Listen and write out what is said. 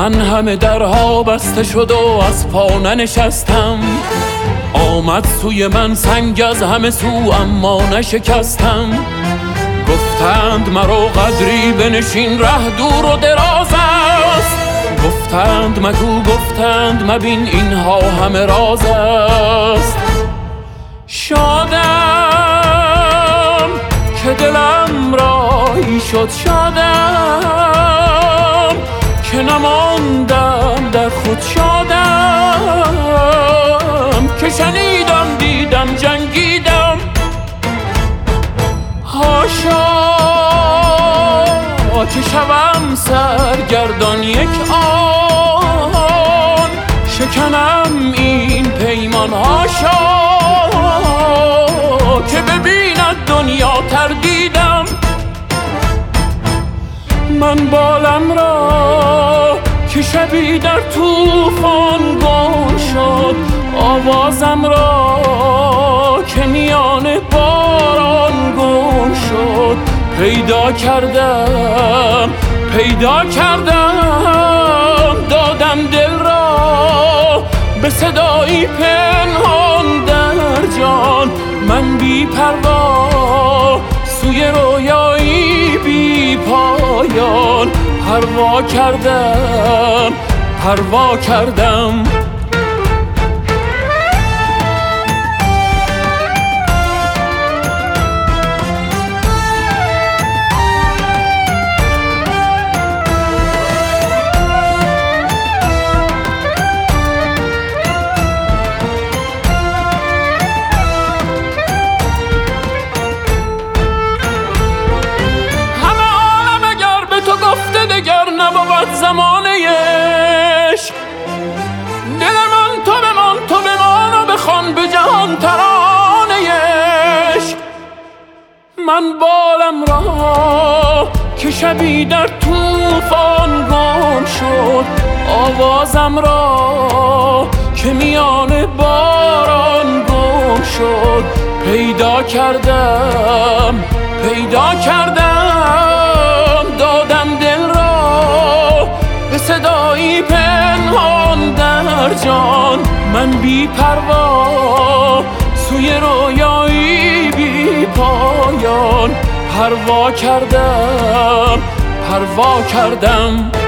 من همه درها بسته شد و از پا ننشستم. آمد سوی من سنگ از همه سو اما نشکستم. گفتند مرا قدری بنشین ره دور و دراز است. گفتند مگو گفتند مبین اینها همه راز است. شادم که دلم راهی شد، شادم که نماندم در خود، شادم که شنیدم دیدم جنگیدم. هاشا که شوم سرگردان یک آن، شکنم این پیمان. هاشا که ببیند دنیا تردیدم. من بالم را که شبی در طوفان گم شد، آوازم را که میان باران گم شد. پیدا کردم دادم دل را به صدایی پنهان در جان. من بی پروا سوی رویایی بی پایان پروا کردم. زمانه عشق دل من تو بمان و بخوان به جهان ترانه عشق. من بالم را که شبی در طوفان گم شد، آوازم را که میان باران گم شد. پیدا کردم دادم دل را به صدایی پنهان در جان. من بی پروا سوی رویایی بی پایان پروا کردم.